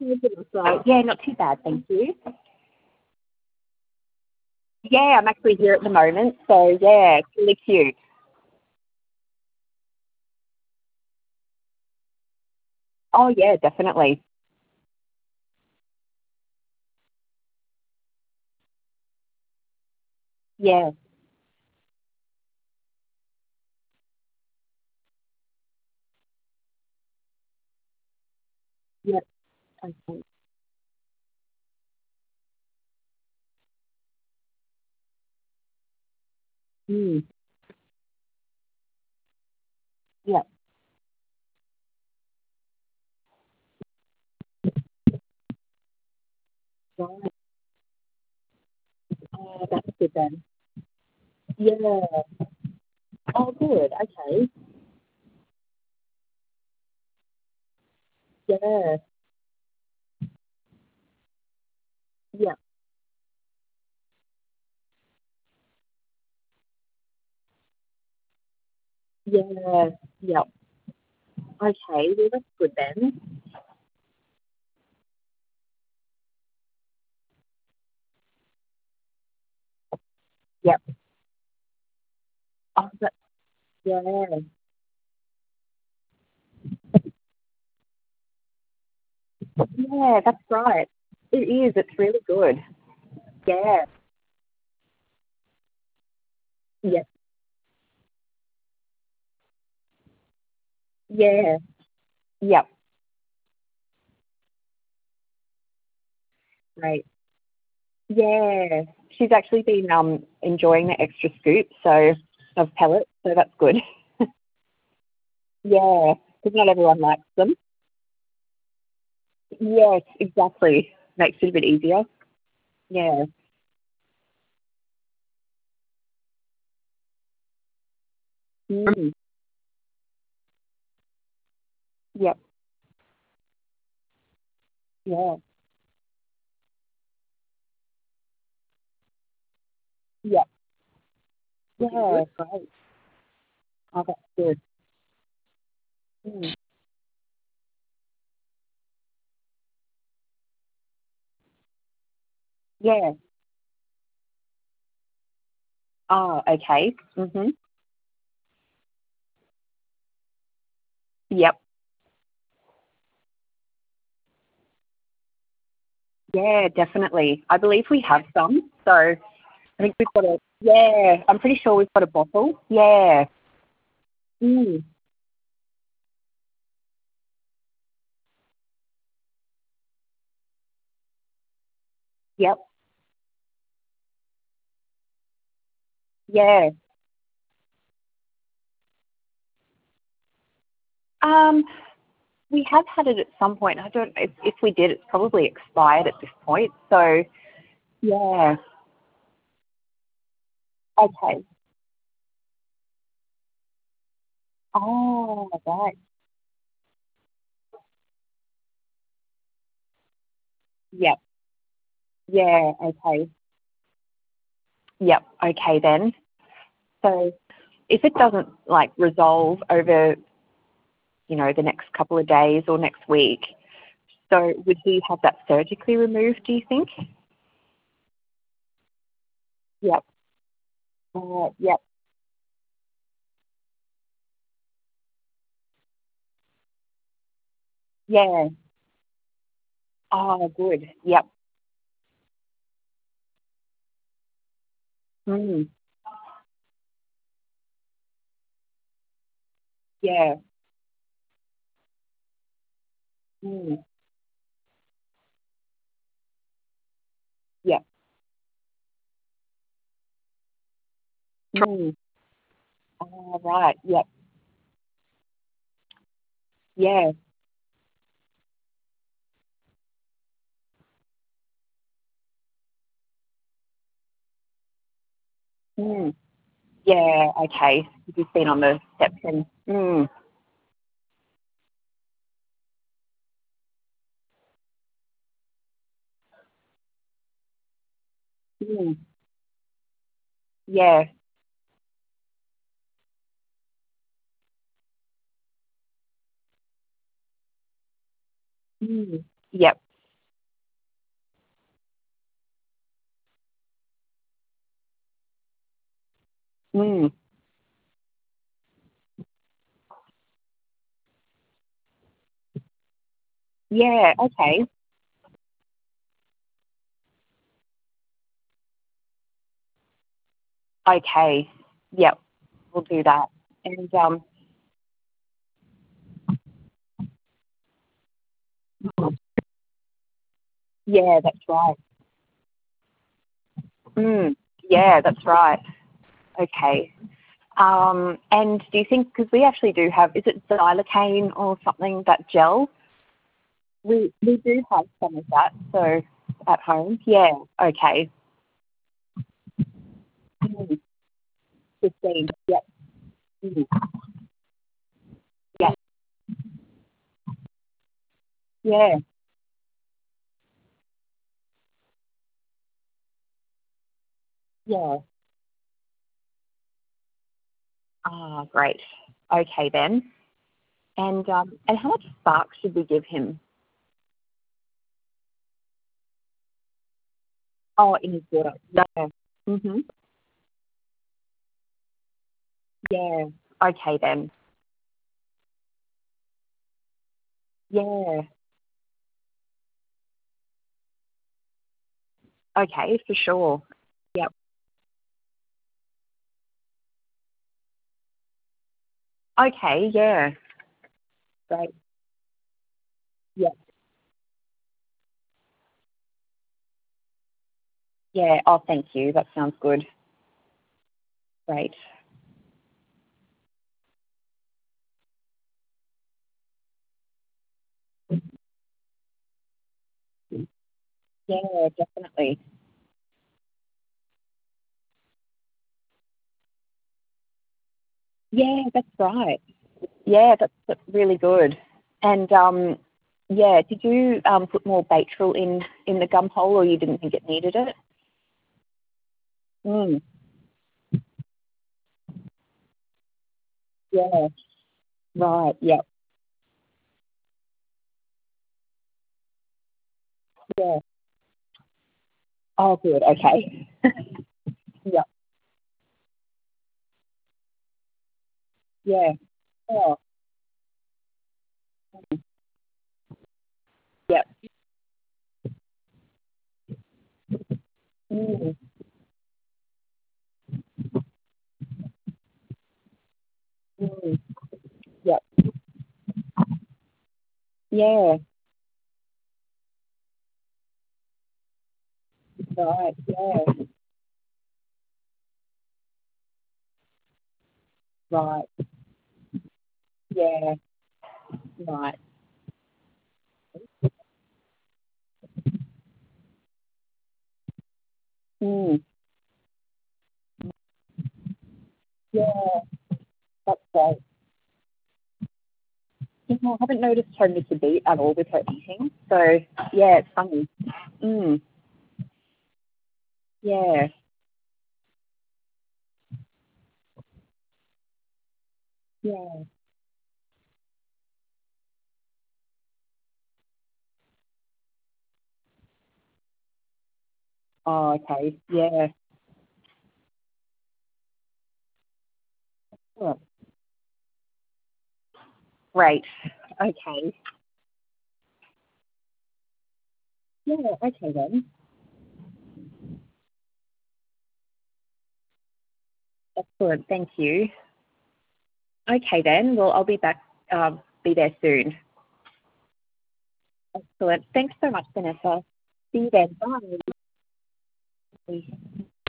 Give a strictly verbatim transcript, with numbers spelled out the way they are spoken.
So, yeah, not too bad, thank you. Yeah, I'm actually here at the moment, so yeah, it's really cute. Oh yeah, definitely. Yeah, yeah, okay. Mm, yeah, right. Oh, that's good then. Yeah. Oh, good. Okay. Yeah, yeah, yeah, yeah. Okay, well that's good then. Yep. Oh, that, yeah, yeah, that's right. It is. It's really good. Yeah, yeah, yeah, yep. Great. Yeah, she's actually been um enjoying the extra scoop, so of pellets, so that's good. Yeah, because not everyone likes them. Yes, exactly. Makes it a bit easier. Yeah. Mm. Yep. Yeah. Yep. Yeah. Great. Oh, that's good. Mm. Yeah. Oh, okay. Mhm. Yep. Yeah, definitely. I believe we have some, so I think we've got a. Yeah, I'm pretty sure we've got a bottle. Yeah. Mm. Yep. Yeah. Um, we have had it at some point. I don't. If, if we did, it's probably expired at this point. So yeah. Okay. Oh, right. Yep. Yeah. Okay. Yep. Okay then. So if it doesn't like resolve over, you know, the next couple of days or next week, so would he have that surgically removed? Do you think? Yep. Uh, yep. Yeah. Oh, good. Yep. Mm. Yeah. Mm. Yep. Mm. Oh, right. Yep. Yeah. Mm. Yeah. Okay. You've been on the reception. Mm. Mm. Yeah. Mm. Yep. Mm. Yeah, okay. Okay. Yep, we'll do that. And um, yeah, that's right. Mm. Yeah, that's right. Okay. Um, and do you think, because we actually do have, is it xylocaine or something, that gel? We we do have some of that, so at home. Yeah. Okay. Mm. Fifteen. Yep. Mm. Yep. Yeah. Yeah. Ah, great. Okay then. And um, and how much spark should we give him? Oh, in his water. Yeah. Mhm. Yeah. Okay then. Yeah. Okay, for sure. Yep. Okay. Yeah. Great. Yep. Yeah. Oh, thank you. That sounds good. Great. Yeah, definitely. Yeah, that's right. Yeah, that's, that's really good. And um, yeah, did you um, put more Baytril in in the gum hole, or you didn't think it needed it? Mm. Yeah. Right. Yep. Yeah. Oh, good. Okay. Yep. Yeah. Oh. Yep. Mm. Mm. Yep. Yeah. Right. Yeah. Right. Yeah. Right. Mm. Yeah. That's great. You know, I haven't noticed her miss a beat at all with her eating. So yeah, it's funny. Mm. Yeah. Yeah. Oh, okay. Yeah. Oh, great. Okay. Yeah, okay then. Excellent. Thank you. Okay then. Well, I'll be back, um, be there soon. Excellent. Thanks so much, Vanessa. See you then. Bye.